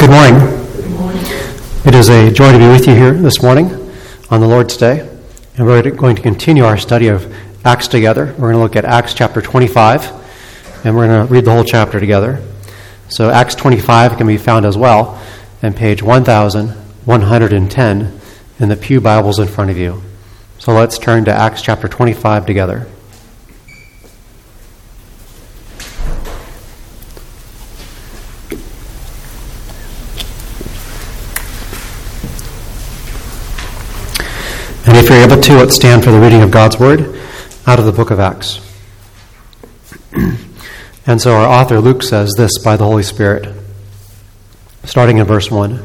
Good morning. Good morning. It is a joy to be with you here this morning on the Lord's Day. And we're going to continue our study of Acts together. We're going to look at Acts chapter 25, and we're going to read the whole chapter together. So Acts 25 can be found as well on page 1110 in the Pew Bibles in front of you. So let's turn to Acts chapter 25 together. And if you're able to, let's stand for the reading of God's Word out of the book of Acts. And so our author Luke says this by the Holy Spirit, starting in verse 1.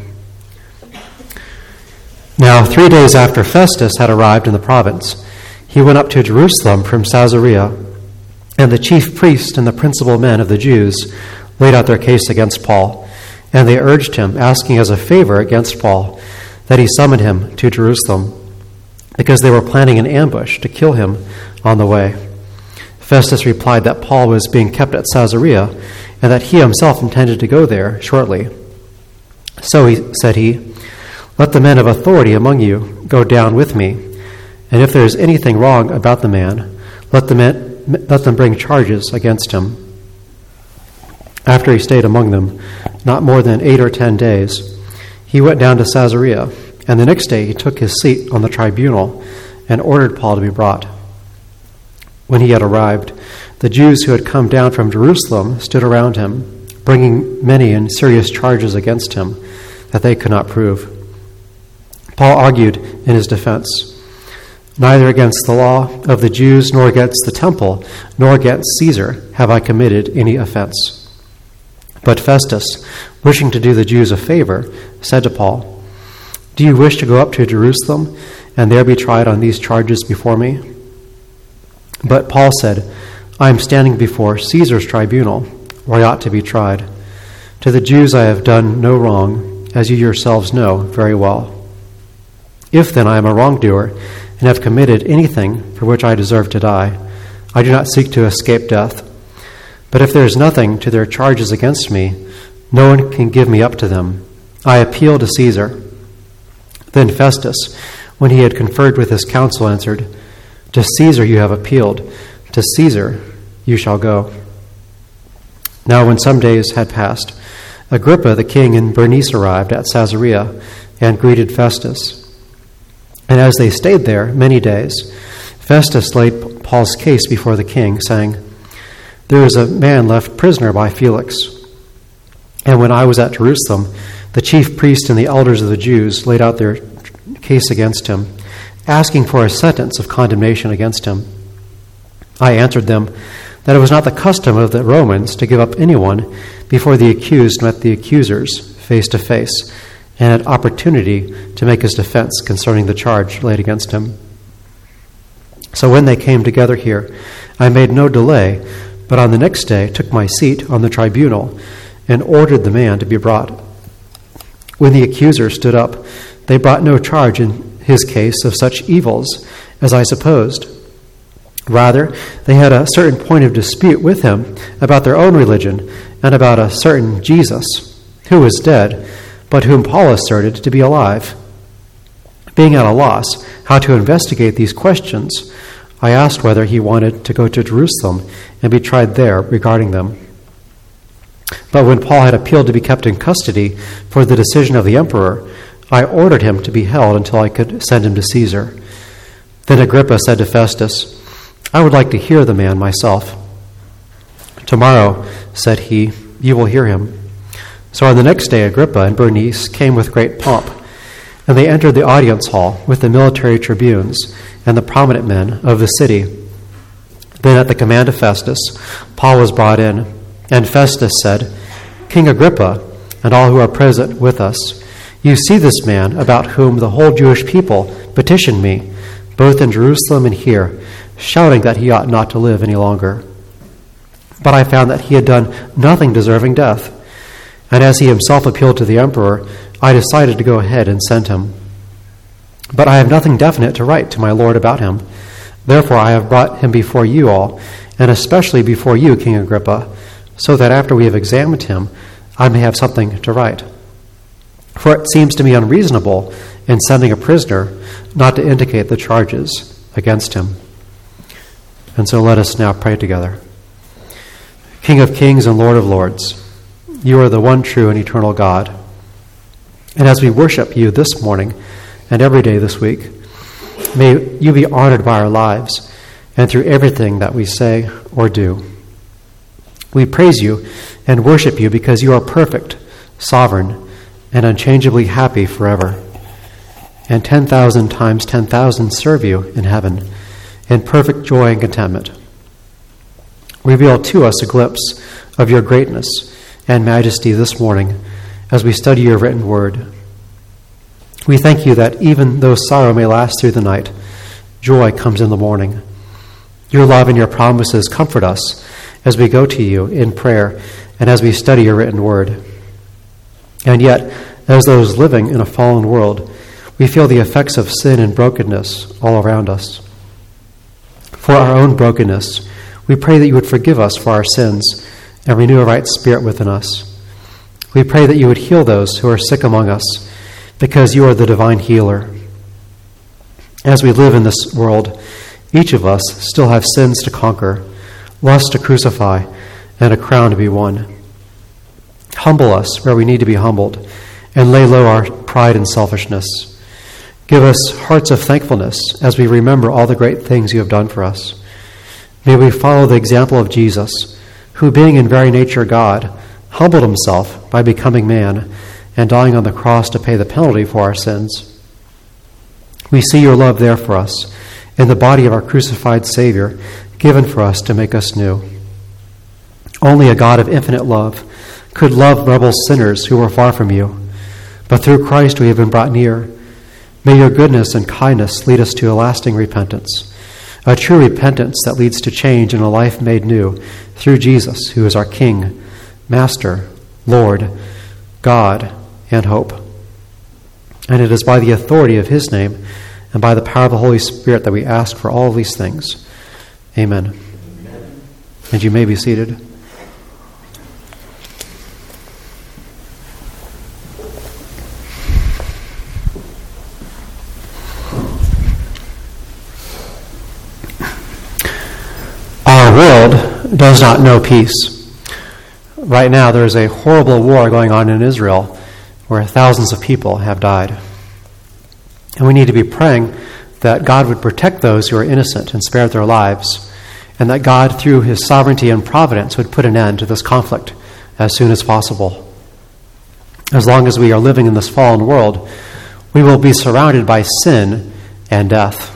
Now 3 days after Festus had arrived in the province, he went up to Jerusalem from Caesarea, and the chief priests and the principal men of the Jews laid out their case against Paul, and they urged him, asking as a favor against Paul, that he summon him to Jerusalem, because they were planning an ambush to kill him on the way. Festus replied that Paul was being kept at Caesarea, and that he himself intended to go there shortly. So he said, "Let the men of authority among you go down with me, and if there is anything wrong about the man, let them bring charges against him." After he stayed among them not more than 8 or 10 days, he went down to Caesarea, and the next day he took his seat on the tribunal and ordered Paul to be brought. When he had arrived, the Jews who had come down from Jerusalem stood around him, bringing many and serious charges against him that they could not prove. Paul argued in his defense, "Neither against the law of the Jews, nor against the temple, nor against Caesar have I committed any offense." But Festus, wishing to do the Jews a favor, said to Paul, "Do you wish to go up to Jerusalem and there be tried on these charges before me?" But Paul said, "I am standing before Caesar's tribunal, where I ought to be tried. To the Jews I have done no wrong, as you yourselves know very well. If then I am a wrongdoer and have committed anything for which I deserve to die, I do not seek to escape death. But if there is nothing to their charges against me, no one can give me up to them. I appeal to Caesar." Then Festus, when he had conferred with his council, answered, "To Caesar you have appealed, to Caesar you shall go." Now when some days had passed, Agrippa the king and Bernice arrived at Caesarea and greeted Festus. And as they stayed there many days, Festus laid Paul's case before the king, saying, "There is a man left prisoner by Felix. And when I was at Jerusalem, the chief priests and the elders of the Jews laid out their case against him, asking for a sentence of condemnation against him. I answered them that it was not the custom of the Romans to give up anyone before the accused met the accusers face to face and had opportunity to make his defense concerning the charge laid against him. So when they came together here, I made no delay, but on the next day took my seat on the tribunal and ordered the man to be brought. When the accusers stood up, they brought no charge in his case of such evils as I supposed. Rather, they had a certain point of dispute with him about their own religion and about a certain Jesus, who was dead, but whom Paul asserted to be alive. Being at a loss how to investigate these questions, I asked whether he wanted to go to Jerusalem and be tried there regarding them. But when Paul had appealed to be kept in custody for the decision of the emperor, I ordered him to be held until I could send him to Caesar. Then Agrippa said to Festus, "I would like to hear the man myself." "Tomorrow," said he, "you will hear him." So on the next day Agrippa and Bernice came with great pomp, and they entered the audience hall with the military tribunes and the prominent men of the city. Then at the command of Festus, Paul was brought in, and Festus said, "King Agrippa, and all who are present with us, you see this man about whom the whole Jewish people petitioned me, both in Jerusalem and here, shouting that he ought not to live any longer. But I found that he had done nothing deserving death. And as he himself appealed to the emperor, I decided to go ahead and send him. But I have nothing definite to write to my lord about him. Therefore I have brought him before you all, and especially before you, King Agrippa, so that after we have examined him, I may have something to write." For it seems to me unreasonable in sending a prisoner not to indicate the charges against him. And so let us now pray together. King of kings and Lord of lords, you are the one true and eternal God. And as we worship you this morning and every day this week, may you be honored by our lives and through everything that we say or do. We praise you and worship you because you are perfect, sovereign, and unchangeably happy forever. And 10,000 times 10,000 serve you in heaven in perfect joy and contentment. Reveal to us a glimpse of your greatness and majesty this morning as we study your written word. We thank you that even though sorrow may last through the night, joy comes in the morning. Your love and your promises comfort us as we go to you in prayer and as we study your written word. And yet, as those living in a fallen world, we feel the effects of sin and brokenness all around us. For our own brokenness, we pray that you would forgive us for our sins and renew a right spirit within us. We pray that you would heal those who are sick among us, because you are the divine healer. As we live in this world, each of us still have sins to conquer, lust to crucify, and a crown to be won. Humble us where we need to be humbled, and lay low our pride and selfishness. Give us hearts of thankfulness as we remember all the great things you have done for us. May we follow the example of Jesus, who, being in very nature God, humbled himself by becoming man and dying on the cross to pay the penalty for our sins. We see your love there for us in the body of our crucified Savior, given for us to make us new. Only a God of infinite love could love rebel sinners who were far from you, but through Christ we have been brought near. May your goodness and kindness lead us to a lasting repentance, a true repentance that leads to change and a life made new through Jesus, who is our King, Master, Lord, God, and hope. And it is by the authority of his name and by the power of the Holy Spirit that we ask for all of these things. Amen. Amen. And you may be seated. Our world does not know peace. Right now, there is a horrible war going on in Israel where thousands of people have died. And we need to be praying that God would protect those who are innocent and spare their lives, and that God, through his sovereignty and providence, would put an end to this conflict as soon as possible. As long as we are living in this fallen world, we will be surrounded by sin and death.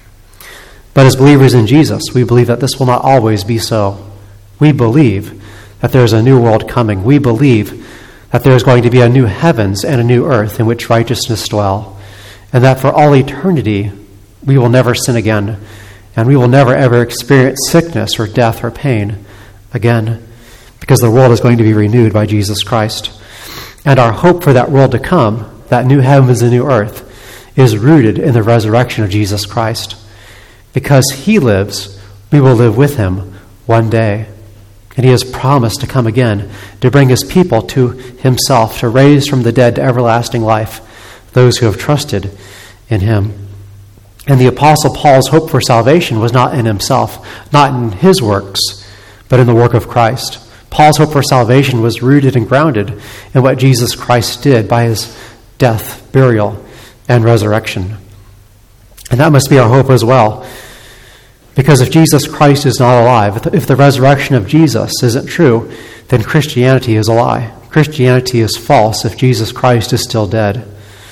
But as believers in Jesus, we believe that this will not always be so. We believe that there is a new world coming. We believe that there is going to be a new heavens and a new earth in which righteousness dwell, and that for all eternity we will never sin again, and we will never ever experience sickness or death or pain again, because the world is going to be renewed by Jesus Christ. And our hope for that world to come, that new heavens and new earth, is rooted in the resurrection of Jesus Christ. Because he lives, we will live with him one day. And he has promised to come again, to bring his people to himself, to raise from the dead to everlasting life those who have trusted in him. And the Apostle Paul's hope for salvation was not in himself, not in his works, but in the work of Christ. Paul's hope for salvation was rooted and grounded in what Jesus Christ did by his death, burial, and resurrection. And that must be our hope as well. Because if Jesus Christ is not alive, if the resurrection of Jesus isn't true, then Christianity is a lie. Christianity is false if Jesus Christ is still dead.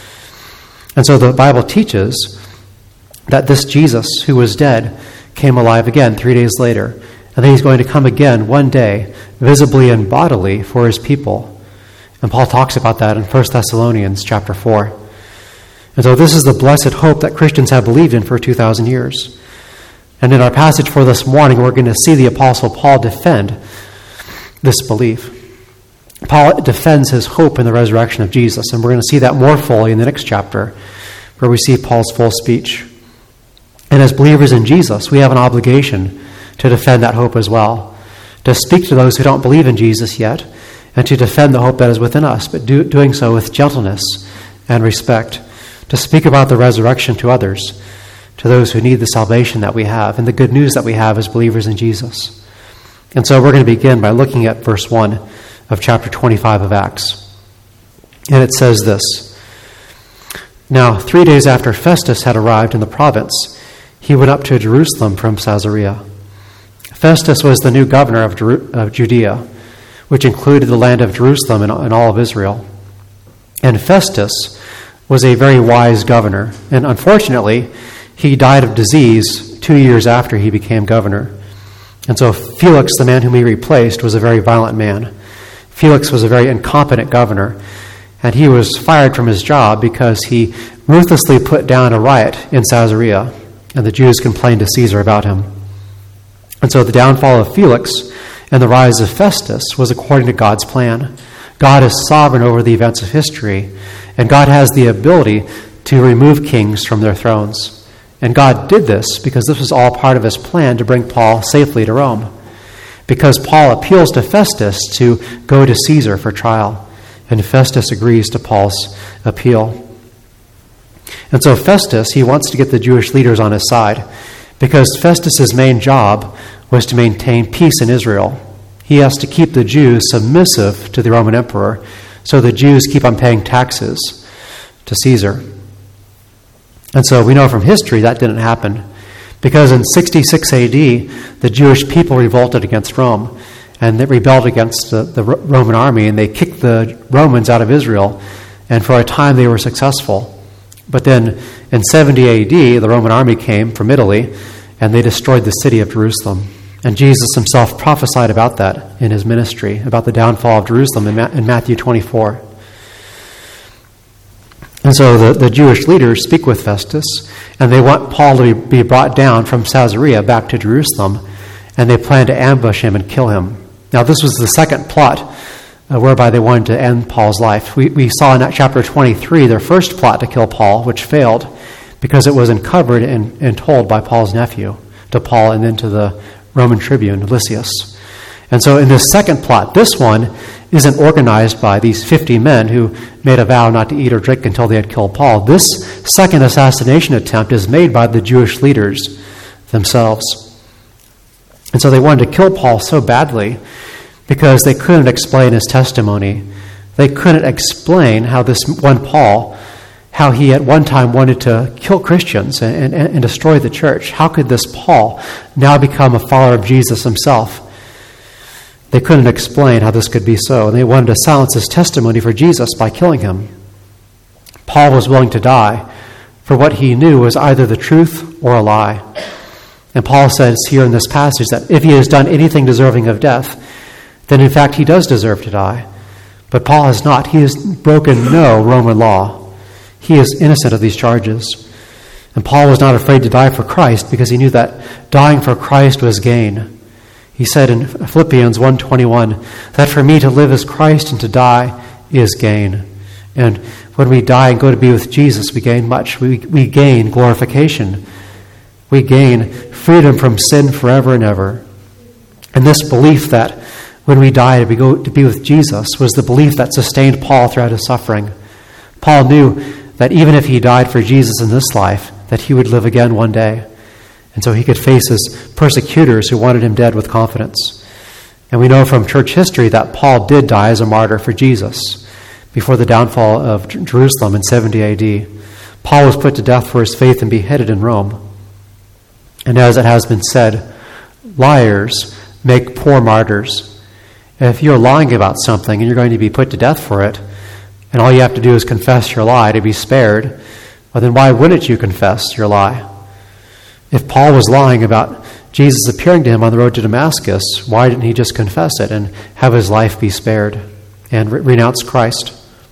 And so the Bible teaches that this Jesus who was dead came alive again 3 days later, and that he's going to come again one day, visibly and bodily, for his people. And Paul talks about that in 1 Thessalonians chapter 4. And so this is the blessed hope that Christians have believed in for 2,000 years. And in our passage for this morning, we're going to see the Apostle Paul defend this belief. Paul defends his hope in the resurrection of Jesus, and we're going to see that more fully in the next chapter, where we see Paul's full speech. And as believers in Jesus, we have an obligation to defend that hope as well, to speak to those who don't believe in Jesus yet, and to defend the hope that is within us, but doing so with gentleness and respect, to speak about the resurrection to others, to those who need the salvation that we have and the good news that we have as believers in Jesus. And so we're going to begin by looking at verse 1 of chapter 25 of Acts. And it says this: Now 3 days after Festus had arrived in the province, he went up to Jerusalem from Caesarea. Festus was the new governor of Judea, which included the land of Jerusalem and all of Israel. And Festus was a very wise governor, and unfortunately, he died of disease 2 years after he became governor. And so Felix, the man whom he replaced, was a very violent man. Felix was a very incompetent governor, and he was fired from his job because he ruthlessly put down a riot in Caesarea, and the Jews complained to Caesar about him. And so the downfall of Felix and the rise of Festus was according to God's plan. God is sovereign over the events of history, and God has the ability to remove kings from their thrones. And God did this because this was all part of his plan to bring Paul safely to Rome. Because Paul appeals to Festus to go to Caesar for trial, and Festus agrees to Paul's appeal. And so Festus, he wants to get the Jewish leaders on his side, because Festus's main job was to maintain peace in Israel. He has to keep the Jews submissive to the Roman emperor, so the Jews keep on paying taxes to Caesar. And so we know from history that didn't happen, because in 66 AD, the Jewish people revolted against Rome, and they rebelled against the Roman army, and they kicked the Romans out of Israel, and for a time they were successful. But then in 70 AD, the Roman army came from Italy, and they destroyed the city of Jerusalem. And Jesus himself prophesied about that in his ministry, about the downfall of Jerusalem in Matthew 24. And so the Jewish leaders speak with Festus, and they want Paul to be brought down from Caesarea back to Jerusalem, and they plan to ambush him and kill him. Now, this was the second plot whereby they wanted to end Paul's life. We saw in chapter 23 their first plot to kill Paul, which failed because it was uncovered and told by Paul's nephew to Paul and then to the Roman tribune, Lysias. And so in this second plot, this one isn't organized by these 50 men who made a vow not to eat or drink until they had killed Paul. This second assassination attempt is made by the Jewish leaders themselves. And so they wanted to kill Paul so badly because they couldn't explain his testimony. They couldn't explain how this one Paul, how he at one time wanted to kill Christians and destroy the church. How could this Paul now become a follower of Jesus himself? They couldn't explain how this could be so, and they wanted to silence his testimony for Jesus by killing him. Paul was willing to die for what he knew was either the truth or a lie. And Paul says here in this passage that if he has done anything deserving of death, then in fact he does deserve to die. But Paul has not. He has broken no Roman law. He is innocent of these charges. And Paul was not afraid to die for Christ because he knew that dying for Christ was gain. He said in Philippians 1:21 that for me to live is Christ and to die is gain. And when we die and go to be with Jesus, we gain much. We gain glorification. We gain freedom from sin forever and ever. And this belief that when we die we go to be with Jesus was the belief that sustained Paul throughout his suffering. Paul knew that even if he died for Jesus in this life, that he would live again one day. And so he could face his persecutors who wanted him dead with confidence. And we know from church history that Paul did die as a martyr for Jesus before the downfall of Jerusalem in 70 AD. Paul was put to death for his faith and beheaded in Rome. And as it has been said, liars make poor martyrs. If you're lying about something and you're going to be put to death for it, and all you have to do is confess your lie to be spared, well then why wouldn't you confess your lie? If Paul was lying about Jesus appearing to him on the road to Damascus, why didn't he just confess it and have his life be spared and renounce Christ?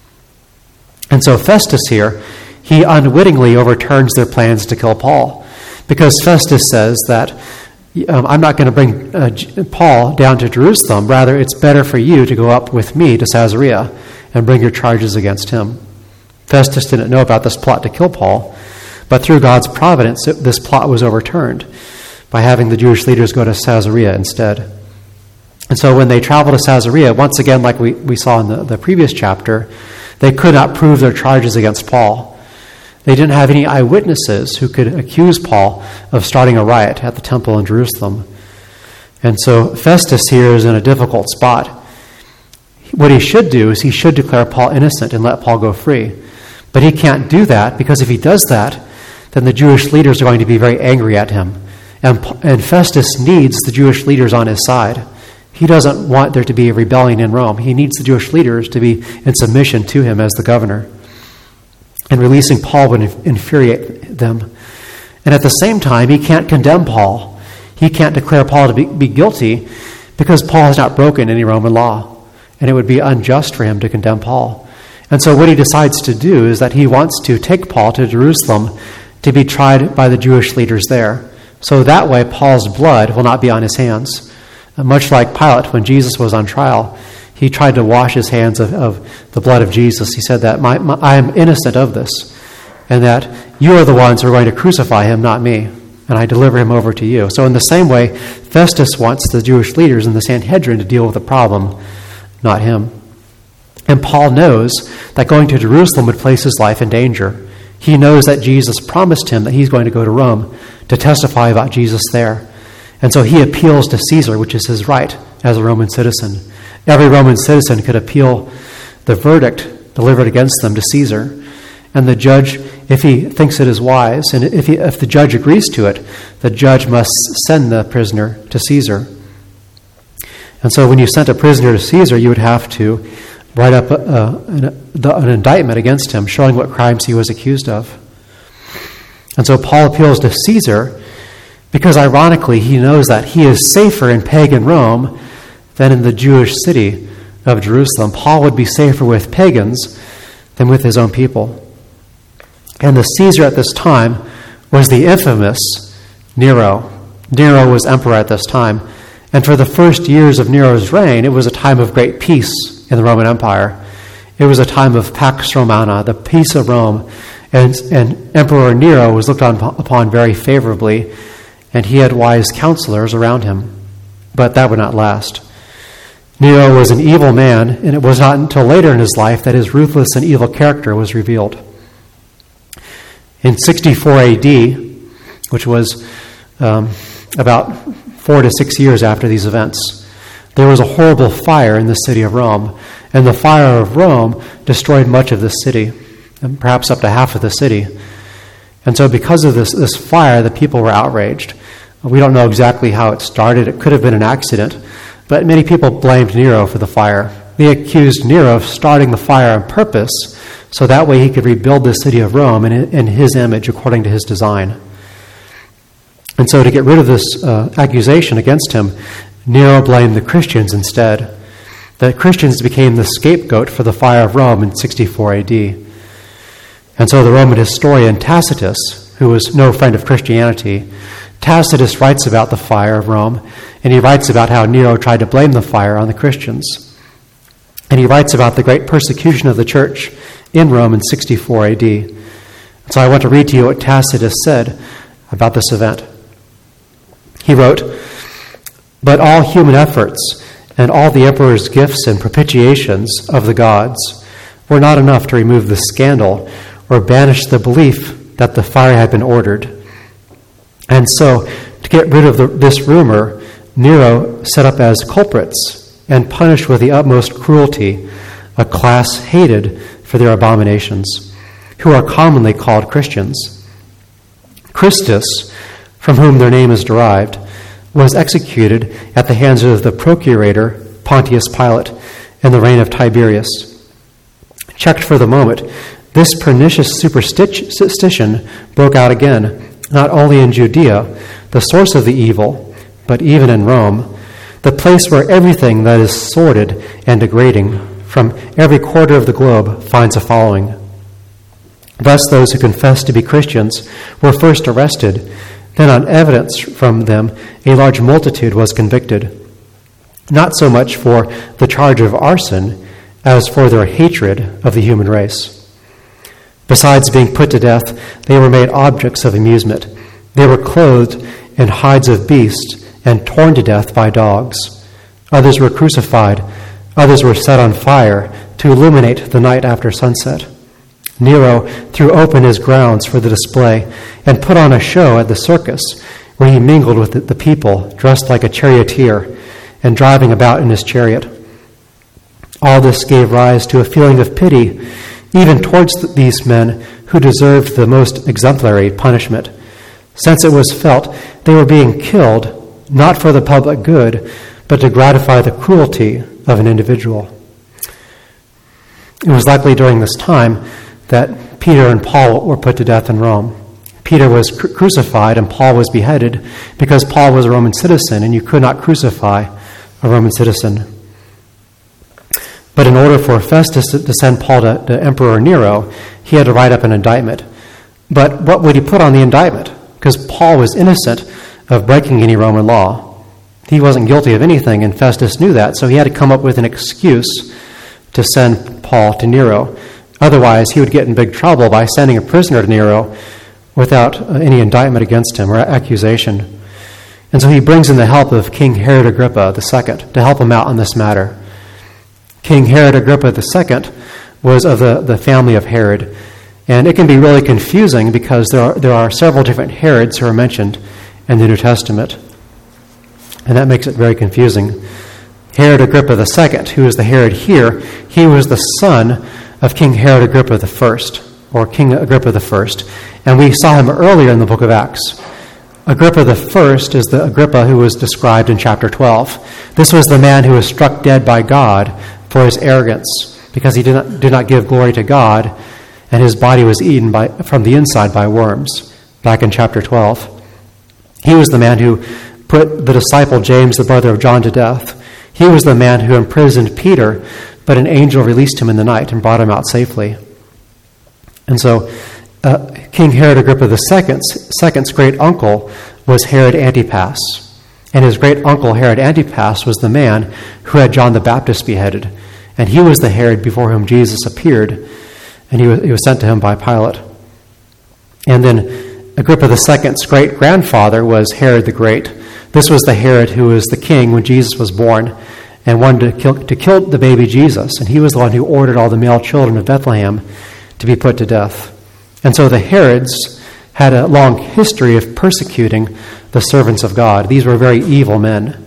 And so Festus here, he unwittingly overturns their plans to kill Paul, because Festus says that I'm not going to bring Paul down to Jerusalem. Rather, it's better for you to go up with me to Caesarea and bring your charges against him. Festus didn't know about this plot to kill Paul, but through God's providence, this plot was overturned by having the Jewish leaders go to Caesarea instead. And so when they traveled to Caesarea, once again, like we saw in the previous chapter, they could not prove their charges against Paul. They didn't have any eyewitnesses who could accuse Paul of starting a riot at the temple in Jerusalem. And so Festus here is in a difficult spot. What he should do is he should declare Paul innocent and let Paul go free. But he can't do that, because if he does that, then the Jewish leaders are going to be very angry at him. And Festus needs the Jewish leaders on his side. He doesn't want there to be a rebellion in Rome. He needs the Jewish leaders to be in submission to him as the governor. And releasing Paul would infuriate them. And at the same time, he can't condemn Paul. He can't declare Paul to be guilty, because Paul has not broken any Roman law. And it would be unjust for him to condemn Paul. And so what he decides to do is that he wants to take Paul to Jerusalem to be tried by the Jewish leaders there. So that way Paul's blood will not be on his hands. Much like Pilate, when Jesus was on trial, he tried to wash his hands of the blood of Jesus. He said that I am innocent of this, and that you are the ones who are going to crucify him, not me, and I deliver him over to you. So in the same way, Festus wants the Jewish leaders in the Sanhedrin to deal with the problem, not him. And Paul knows that going to Jerusalem would place his life in danger. He knows that Jesus promised him that he's going to go to Rome to testify about Jesus there. And so he appeals to Caesar, which is his right as a Roman citizen. Every Roman citizen could appeal the verdict delivered against them to Caesar. And the judge, if he thinks it is wise, and if the judge agrees to it, the judge must send the prisoner to Caesar. And so when you sent a prisoner to Caesar, you would have to write up an indictment against him, showing what crimes he was accused of. And so Paul appeals to Caesar because, ironically, he knows that he is safer in pagan Rome than in the Jewish city of Jerusalem. Paul would be safer with pagans than with his own people. And the Caesar at this time was the infamous Nero. Nero was emperor at this time. And for the first years of Nero's reign, it was a time of great peace in the Roman Empire. It was a time of Pax Romana, the peace of Rome. And Emperor Nero was looked upon very favorably, and he had wise counselors around him. But that would not last. Nero was an evil man, and it was not until later in his life that his ruthless and evil character was revealed. In 64 AD, which was about 4 to 6 years after these events, there was a horrible fire in the city of Rome, and the fire of Rome destroyed much of the city, and perhaps up to half of the city. And so because of this fire, the people were outraged. We don't know exactly how it started. It could have been an accident, but many people blamed Nero for the fire. They accused Nero of starting the fire on purpose, so that way he could rebuild the city of Rome in his image according to his design. And so to get rid of this accusation against him, Nero blamed the Christians instead. The Christians became the scapegoat for the fire of Rome in 64 AD. And so the Roman historian Tacitus, who was no friend of Christianity, Tacitus writes about the fire of Rome, and he writes about how Nero tried to blame the fire on the Christians. And he writes about the great persecution of the church in Rome in 64 AD. So I want to read to you what Tacitus said about this event. He wrote, "But all human efforts and all the emperor's gifts and propitiations of the gods were not enough to remove the scandal or banish the belief that the fire had been ordered. And so, to get rid of this rumor, Nero set up as culprits and punished with the utmost cruelty a class hated for their abominations, who are commonly called Christians. Christus, from whom their name is derived, was executed at the hands of the procurator Pontius Pilate in the reign of Tiberius. Checked for the moment, this pernicious superstition broke out again, not only in Judea, the source of the evil, but even in Rome, the place where everything that is sordid and degrading from every quarter of the globe finds a following. Thus those who confessed to be Christians were first arrested. Then on evidence from them, a large multitude was convicted, not so much for the charge of arson as for their hatred of the human race. Besides being put to death, they were made objects of amusement. They were clothed in hides of beasts and torn to death by dogs. Others were crucified. Others were set on fire to illuminate the night after sunset. Nero threw open his grounds for the display and put on a show at the circus, where he mingled with the people, dressed like a charioteer and driving about in his chariot. All this gave rise to a feeling of pity, even towards these men who deserved the most exemplary punishment, since it was felt they were being killed not for the public good, but to gratify the cruelty of an individual. It was likely during this time that Peter and Paul were put to death in Rome. Peter was crucified and Paul was beheaded because Paul was a Roman citizen, and you could not crucify a Roman citizen. But in order for Festus to send Paul to Emperor Nero, he had to write up an indictment. But what would he put on the indictment? Because Paul was innocent of breaking any Roman law. He wasn't guilty of anything, and Festus knew that, so he had to come up with an excuse to send Paul to Nero. Otherwise, he would get in big trouble by sending a prisoner to Nero without any indictment against him or accusation. And so he brings in the help of King Herod Agrippa II to help him out on this matter. King Herod Agrippa II was of the family of Herod, and it can be really confusing because there are several different Herods who are mentioned in the New Testament, and that makes it very confusing. Herod Agrippa II, who is the Herod here, he was the son of King Herod Agrippa I, or King Agrippa I, and we saw him earlier in the book of Acts. Agrippa I is the Agrippa who was described in chapter 12. This was the man who was struck dead by God for his arrogance, because he did not give glory to God, and his body was eaten from the inside by worms, back in chapter 12. He was the man who put the disciple James, the brother of John, to death. He was the man who imprisoned Peter, but an angel released him in the night and brought him out safely. And so King Herod Agrippa II's great uncle was Herod Antipas. And his great uncle Herod Antipas was the man who had John the Baptist beheaded. And he was the Herod before whom Jesus appeared. And he was sent to him by Pilate. And then Agrippa II's great-grandfather was Herod the Great. This was the Herod who was the king when Jesus was born and wanted to kill the baby Jesus. And he was the one who ordered all the male children of Bethlehem to be put to death. And so the Herods had a long history of persecuting the servants of God. These were very evil men.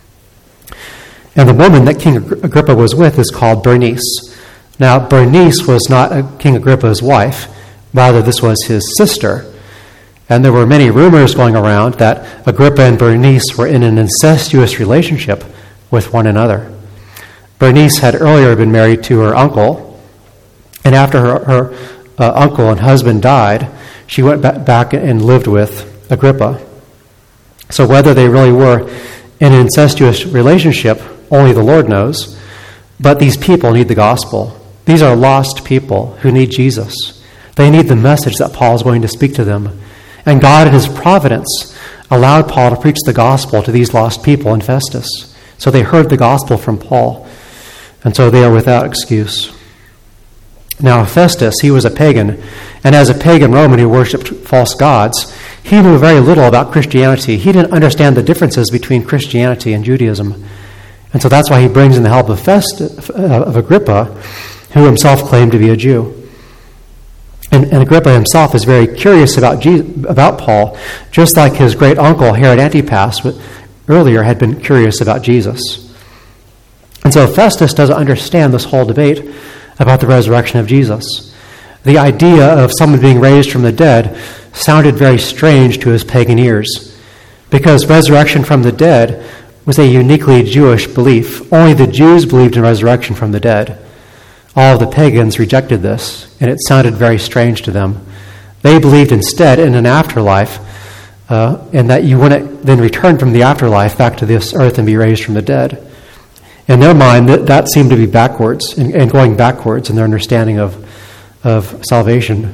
And the woman that King Agrippa was with is called Bernice. Now, Bernice was not King Agrippa's wife. Rather, this was his sister. And there were many rumors going around that Agrippa and Bernice were in an incestuous relationship with one another. Bernice had earlier been married to her uncle, and after her uncle and husband died, she went back and lived with Agrippa. So whether they really were in an incestuous relationship, only the Lord knows. But these people need the gospel. These are lost people who need Jesus. They need the message that Paul is going to speak to them. And God, in his providence, allowed Paul to preach the gospel to these lost people in Festus. So they heard the gospel from Paul. And so they are without excuse. Now, Festus, he was a pagan, and as a pagan Roman who worshipped false gods, he knew very little about Christianity. He didn't understand the differences between Christianity and Judaism. And so that's why he brings in the help of Agrippa, who himself claimed to be a Jew. And Agrippa himself is very curious about Paul, just like his great uncle Herod Antipas earlier had been curious about Jesus. And so Festus doesn't understand this whole debate about the resurrection of Jesus. The idea of someone being raised from the dead sounded very strange to his pagan ears, because resurrection from the dead was a uniquely Jewish belief. Only the Jews believed in resurrection from the dead. All of the pagans rejected this, and it sounded very strange to them. They believed instead in an afterlife, and that you wouldn't then return from the afterlife back to this earth and be raised from the dead. In their mind, that seemed to be backwards and going backwards in their understanding of salvation.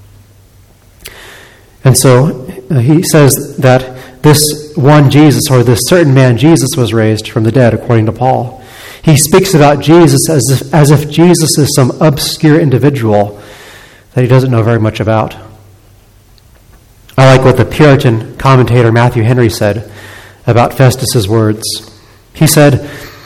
And so he says that this one Jesus, or this certain man Jesus, was raised from the dead, according to Paul. He speaks about Jesus as if Jesus is some obscure individual that he doesn't know very much about. I like what the Puritan commentator Matthew Henry said about Festus's words. He said,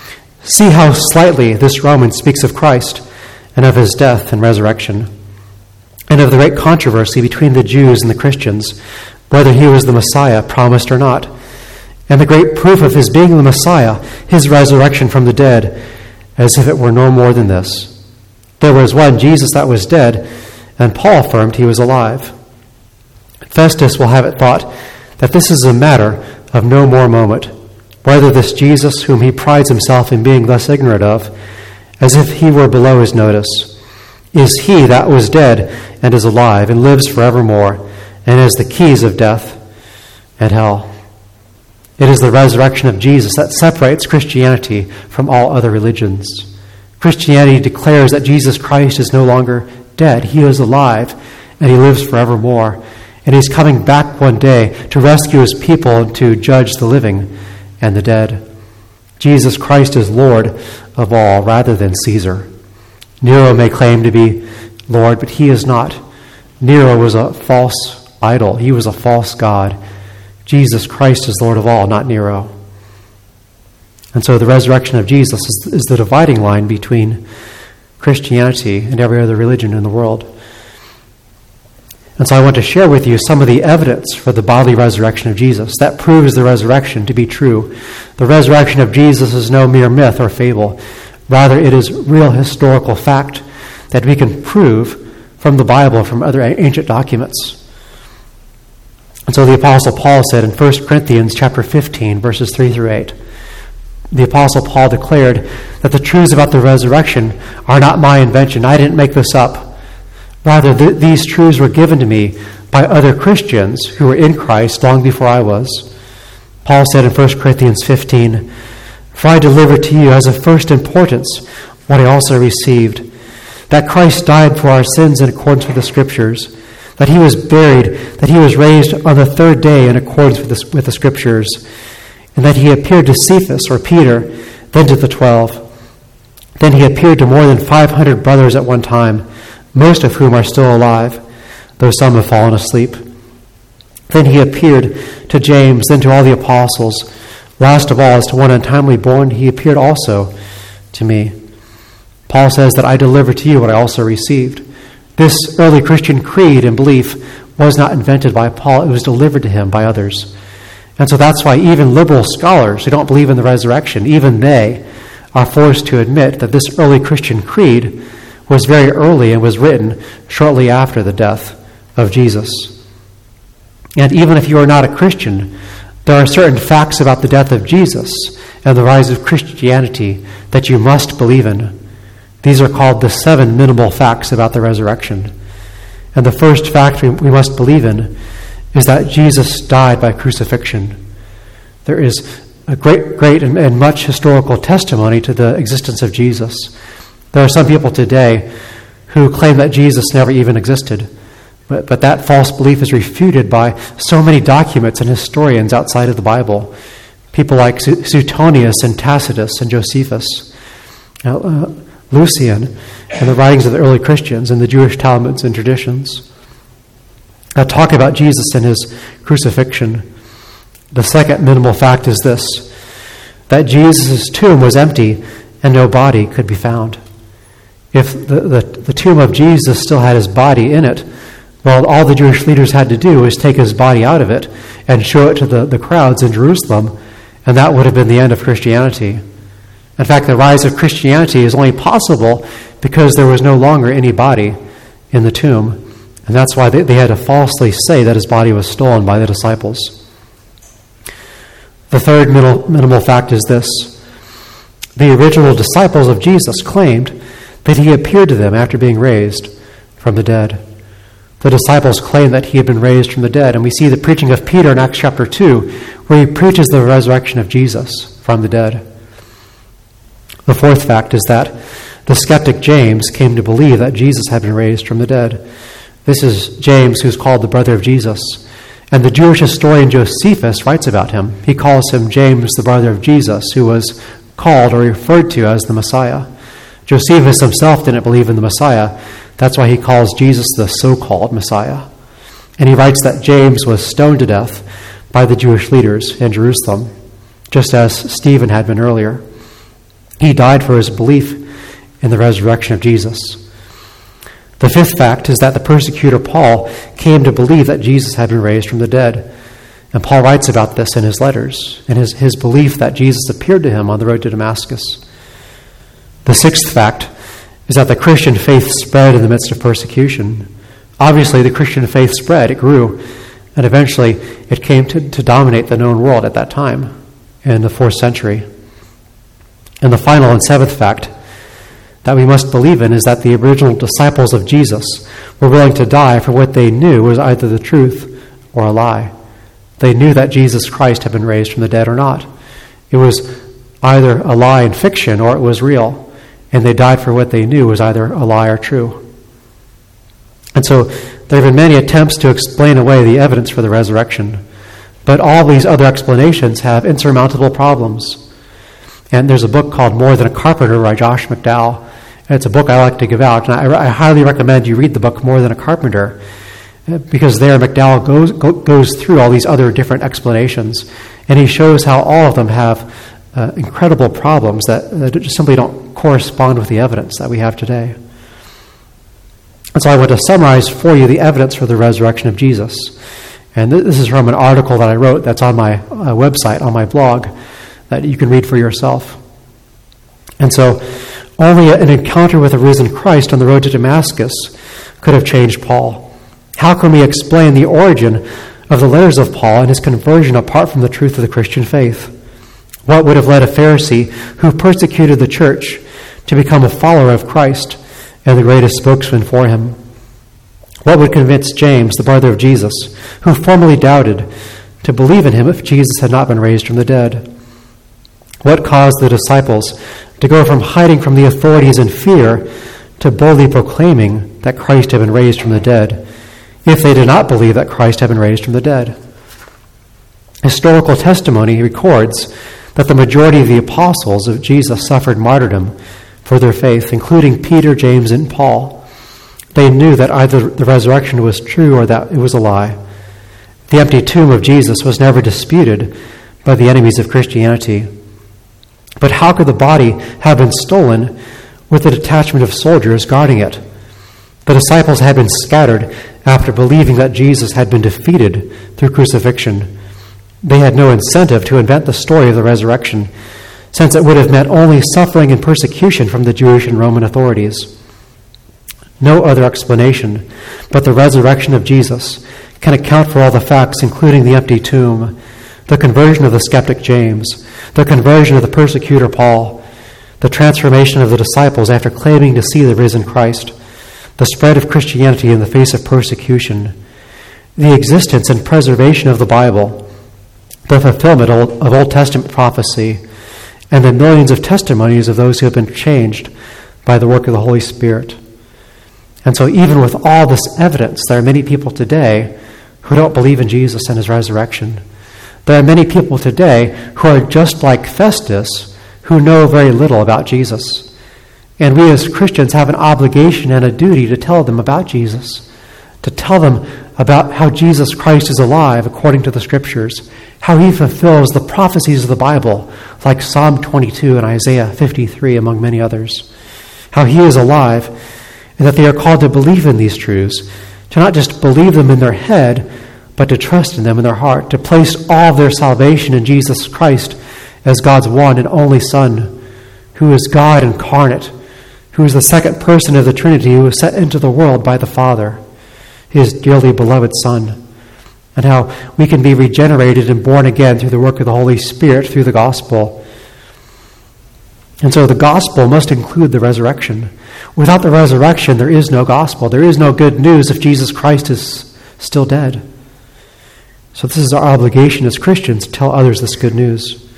See how slightly this Roman speaks of Christ and of his death and resurrection, and of the great controversy between the Jews and the Christians, whether he was the Messiah promised or not, and the great proof of his being the Messiah, his resurrection from the dead, as if it were no more than this. There was one, Jesus, that was dead, and Paul affirmed he was alive. Festus will have it thought that this is a matter of no more moment, whether this Jesus, whom he prides himself in being thus ignorant of, as if he were below his notice, is he that was dead and is alive and lives forevermore, and has the keys of death and hell. It is the resurrection of Jesus that separates Christianity from all other religions. Christianity declares that Jesus Christ is no longer dead. He is alive, and he lives forevermore. And he's coming back one day to rescue his people and to judge the living and the dead. Jesus Christ is Lord of all rather than Caesar. Nero may claim to be Lord, but he is not. Nero was a false idol. He was a false god. Jesus Christ is Lord of all, not Nero. And so the resurrection of Jesus is the dividing line between Christianity and every other religion in the world. And so I want to share with you some of the evidence for the bodily resurrection of Jesus that proves the resurrection to be true. The resurrection of Jesus is no mere myth or fable. Rather, it is real historical fact that we can prove from the Bible, from other ancient documents. And so the Apostle Paul said in 1 Corinthians chapter 15, verses 3 through 8, the Apostle Paul declared that the truths about the resurrection are not my invention. I didn't make this up. Rather, these truths were given to me by other Christians who were in Christ long before I was. Paul said in 1 Corinthians 15, "For I delivered to you as of first importance what I also received, that Christ died for our sins in accordance with the Scriptures, that he was buried, that he was raised on the third day in accordance with the Scriptures, and that he appeared to Cephas, or Peter, then to the 12. Then he appeared to more than 500 brothers at one time, most of whom are still alive, though some have fallen asleep. Then he appeared to James, then to all the apostles. Last of all, as to one untimely born, he appeared also to me." Paul says that I delivered to you what I also received. This early Christian creed and belief was not invented by Paul. It was delivered to him by others. And so that's why even liberal scholars who don't believe in the resurrection, even they are forced to admit that this early Christian creed was very early and was written shortly after the death of Jesus. And even if you are not a Christian, there are certain facts about the death of Jesus and the rise of Christianity that you must believe in. These are called the 7 minimal facts about the resurrection. And the first fact we must believe in is that Jesus died by crucifixion. There is a great and much historical testimony to the existence of Jesus. There are some people today who claim that Jesus never even existed, but that false belief is refuted by so many documents and historians outside of the Bible. People like Suetonius and Tacitus and Josephus, Lucian, and the writings of the early Christians and the Jewish Talmuds and traditions. Now talk about Jesus and his crucifixion. The second minimal fact is this, that Jesus' tomb was empty and no body could be found. If the tomb of Jesus still had his body in it, well, all the Jewish leaders had to do was take his body out of it and show it to the crowds in Jerusalem, and that would have been the end of Christianity. In fact, the rise of Christianity is only possible because there was no longer any body in the tomb, and that's why they had to falsely say that his body was stolen by the disciples. The third minimal fact is this. The original disciples of Jesus claimed that he appeared to them after being raised from the dead. The disciples claimed that he had been raised from the dead, and we see the preaching of Peter in Acts chapter 2, where he preaches the resurrection of Jesus from the dead. The fourth fact is that the skeptic James came to believe that Jesus had been raised from the dead. This is James, who's called the brother of Jesus. And the Jewish historian Josephus writes about him. He calls him James, the brother of Jesus, who was called or referred to as the Messiah. Josephus himself didn't believe in the Messiah. That's why he calls Jesus the so-called Messiah. And he writes that James was stoned to death by the Jewish leaders in Jerusalem, just as Stephen had been earlier. He died for his belief in the resurrection of Jesus. The fifth fact is that the persecutor Paul came to believe that Jesus had been raised from the dead. And Paul writes about this in his letters, and his belief that Jesus appeared to him on the road to Damascus. The sixth fact is that the Christian faith spread in the midst of persecution. Obviously, the Christian faith spread, it grew, and eventually it came to dominate the known world at that time in the 4th century. And the final and seventh fact that we must believe in is that the original disciples of Jesus were willing to die for what they knew was either the truth or a lie. They knew that Jesus Christ had been raised from the dead or not. It was either a lie and fiction or it was real, and they died for what they knew was either a lie or true. And so there have been many attempts to explain away the evidence for the resurrection, but all these other explanations have insurmountable problems. And there's a book called More Than a Carpenter by Josh McDowell, and it's a book I like to give out, and I highly recommend you read the book More Than a Carpenter, because there McDowell goes through all these other different explanations, and he shows how all of them have incredible problems that just simply don't correspond with the evidence that we have today. And so I want to summarize for you the evidence for the resurrection of Jesus. And this is from an article that I wrote that's on my website, on my blog, that you can read for yourself. And so only an encounter with a risen Christ on the road to Damascus could have changed Paul. How can we explain the origin of the letters of Paul and his conversion apart from the truth of the Christian faith? What would have led a Pharisee who persecuted the church to become a follower of Christ and the greatest spokesman for him? What would convince James, the brother of Jesus, who formerly doubted, to believe in him if Jesus had not been raised from the dead? What caused the disciples to go from hiding from the authorities in fear to boldly proclaiming that Christ had been raised from the dead, if they did not believe that Christ had been raised from the dead? Historical testimony records that the majority of the apostles of Jesus suffered martyrdom for their faith, including Peter, James, and Paul. They knew that either the resurrection was true or that it was a lie. The empty tomb of Jesus was never disputed by the enemies of Christianity. But how could the body have been stolen with a detachment of soldiers guarding it? The disciples had been scattered after believing that Jesus had been defeated through crucifixion. They had no incentive to invent the story of the resurrection, since it would have meant only suffering and persecution from the Jewish and Roman authorities. No other explanation but the resurrection of Jesus can account for all the facts, including the empty tomb, the conversion of the skeptic James, the conversion of the persecutor Paul, the transformation of the disciples after claiming to see the risen Christ, the spread of Christianity in the face of persecution, the existence and preservation of the Bible, the fulfillment of Old Testament prophecy, and the millions of testimonies of those who have been changed by the work of the Holy Spirit. And so even with all this evidence, there are many people today who don't believe in Jesus and his resurrection. There are many people today who are just like Festus, who know very little about Jesus. And we as Christians have an obligation and a duty to tell them about Jesus, to tell them about how Jesus Christ is alive according to the Scriptures, how he fulfills the prophecies of the Bible, like Psalm 22 and Isaiah 53, among many others, how he is alive, and that they are called to believe in these truths, to not just believe them in their head, but to trust in them in their heart, to place all of their salvation in Jesus Christ as God's one and only Son, who is God incarnate, who is the second person of the Trinity, who was sent into the world by the Father, his dearly beloved Son, and how we can be regenerated and born again through the work of the Holy Spirit through the gospel. And so the gospel must include the resurrection. Without the resurrection, there is no gospel. There is no good news if Jesus Christ is still dead. So this is our obligation as Christians to tell others this good news.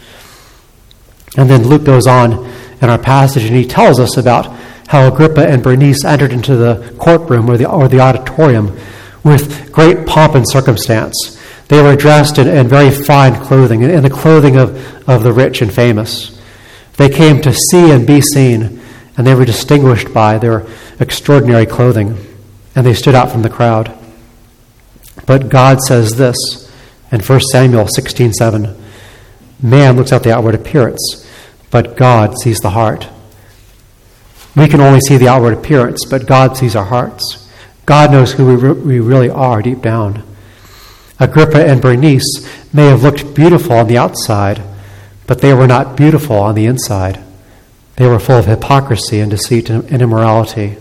And then Luke goes on in our passage, and he tells us about how Agrippa and Bernice entered into the courtroom or the auditorium with great pomp and circumstance. They were dressed in very fine clothing, in the clothing of the rich and famous. They came to see and be seen, and they were distinguished by their extraordinary clothing, and they stood out from the crowd. But God says this in 1 Samuel 16:7, "Man looks at the outward appearance, but God sees the heart. We can only see the outward appearance, but God sees our hearts. God knows who we really are deep down. Agrippa and Bernice may have looked beautiful on the outside, but they were not beautiful on the inside. They were full of hypocrisy and deceit and immorality.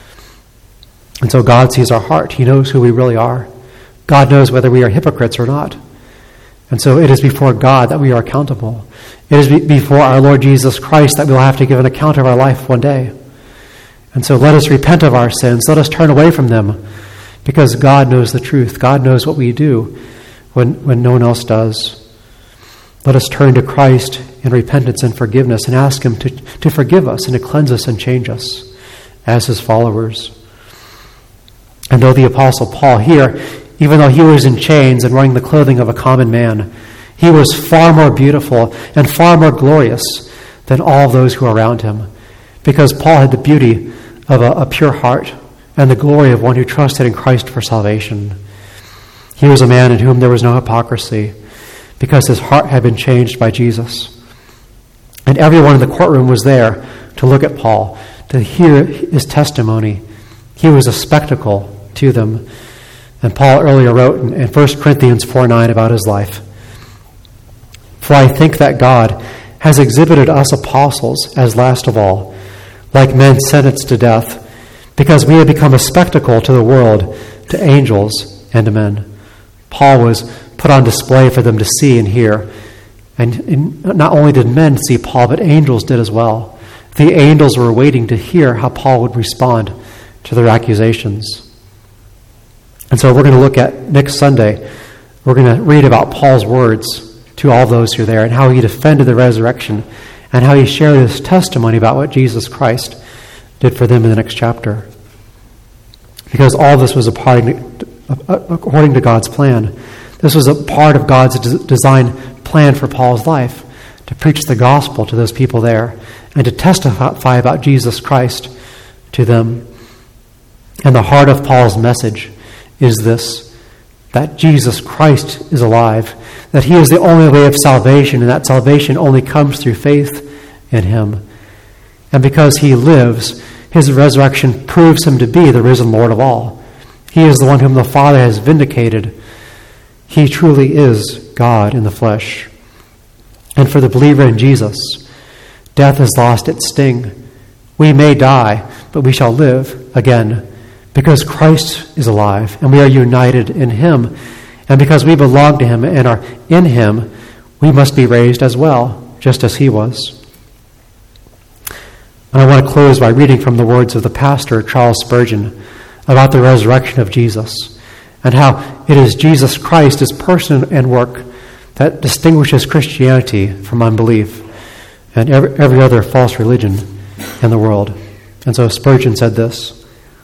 And so God sees our heart. He knows who we really are. God knows whether we are hypocrites or not. And so it is before God that we are accountable. It is before our Lord Jesus Christ that we will have to give an account of our life one day. And so let us repent of our sins. Let us turn away from them, because God knows the truth. God knows what we do when no one else does. Let us turn to Christ in repentance and forgiveness and ask Him to forgive us and to cleanse us and change us as His followers. And though the Apostle Paul here, even though he was in chains and wearing the clothing of a common man, he was far more beautiful and far more glorious than all those who were around him, because Paul had the beauty of a pure heart and the glory of one who trusted in Christ for salvation. He was a man in whom there was no hypocrisy, because his heart had been changed by Jesus. And everyone in the courtroom was there to look at Paul, to hear his testimony. He was a spectacle to them. And Paul earlier wrote in 1 Corinthians 4:9 about his life, "For I think that God has exhibited us apostles as last of all, like men sentenced to death, because we have become a spectacle to the world, to angels, and to men." Paul was put on display for them to see and hear. And not only did men see Paul, but angels did as well. The angels were waiting to hear how Paul would respond to their accusations. And so we're going to look at next Sunday, we're going to read about Paul's words to all those who are there and how he defended the resurrection and how he shared his testimony about what Jesus Christ did for them in the next chapter. Because all this was according to God's plan. This was a part of God's design plan for Paul's life, to preach the gospel to those people there and to testify about Jesus Christ to them. And the heart of Paul's message is this, that Jesus Christ is alive, that He is the only way of salvation, and that salvation only comes through faith in Him. And because He lives, His resurrection proves Him to be the risen Lord of all. He is the one whom the Father has vindicated. He truly is God in the flesh. And for the believer in Jesus, death has lost its sting. We may die, but we shall live again, because Christ is alive and we are united in Him. And because we belong to Him and are in Him, we must be raised as well, just as He was. And I want to close by reading from the words of the pastor, Charles Spurgeon, about the resurrection of Jesus and how it is Jesus Christ, His person and work, that distinguishes Christianity from unbelief and every other false religion in the world. And so Spurgeon said this,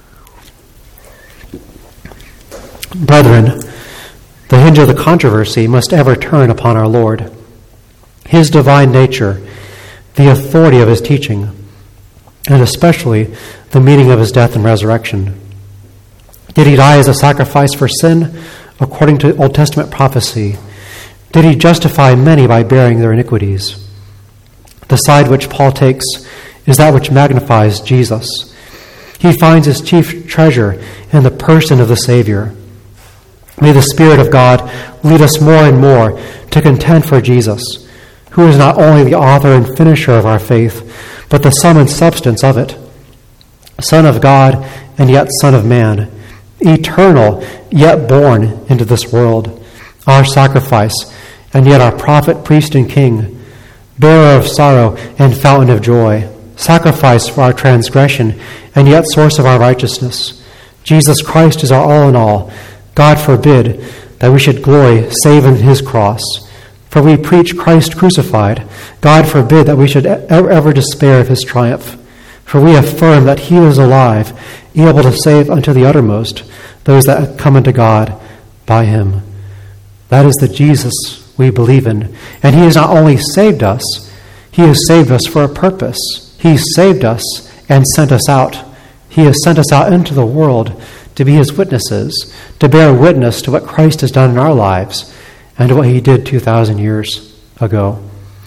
"Brethren, the hinge of the controversy must ever turn upon our Lord, His divine nature, the authority of His teaching, and especially the meaning of His death and resurrection. Did He die as a sacrifice for sin, according to Old Testament prophecy? Did He justify many by bearing their iniquities? The side which Paul takes is that which magnifies Jesus. He finds his chief treasure in the person of the Savior. May the Spirit of God lead us more and more to contend for Jesus, who is not only the author and finisher of our faith, but the sum and substance of it. Son of God and yet Son of man, eternal yet born into this world, our sacrifice and yet our prophet, priest, and king, bearer of sorrow and fountain of joy, sacrifice for our transgression and yet source of our righteousness. Jesus Christ is our all in all. God forbid that we should glory save in His cross. For we preach Christ crucified. God forbid that we should ever despair of His triumph. For we affirm that He is alive, able to save unto the uttermost those that come unto God by Him." That is the Jesus we believe in. And He has not only saved us, He has saved us for a purpose. He saved us and sent us out. He has sent us out into the world to be His witnesses, to bear witness to what Christ has done in our lives and to what He did 2,000 years ago.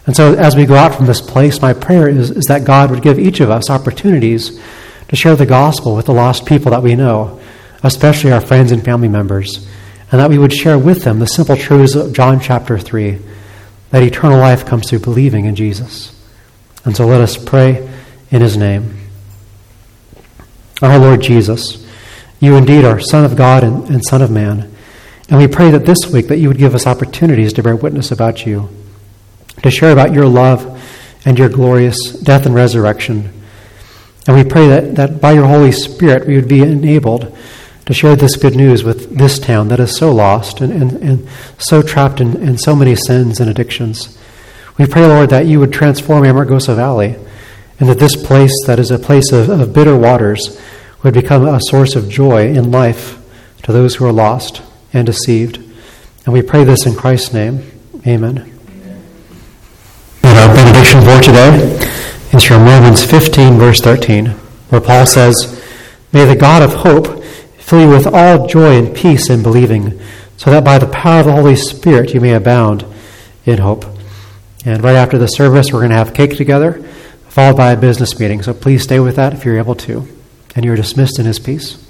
And so as we go out from this place, my prayer is that God would give each of us opportunities to share the gospel with the lost people that we know, especially our friends and family members, and that we would share with them the simple truths of John chapter 3, that eternal life comes through believing in Jesus. And so let us pray in his name. Our Lord Jesus, you indeed are Son of God and Son of Man, and we pray that this week that you would give us opportunities to bear witness about you, to share about your love and your glorious death and resurrection. And we pray that by your Holy Spirit we would be enabled to share this good news with this town that is so lost and so trapped in so many sins and addictions. We pray, Lord, that you would transform Amargosa Valley, and that this place that is a place of bitter waters would become a source of joy in life to those who are lost and deceived. And we pray this in Christ's name. Amen. And our benediction for today is from Romans 15, verse 13, where Paul says, "May the God of hope fill you with all joy and peace in believing, so that by the power of the Holy Spirit you may abound in hope." And right after the service, we're going to have cake together, followed by a business meeting. So please stay with that if you're able to. And you're dismissed in his peace.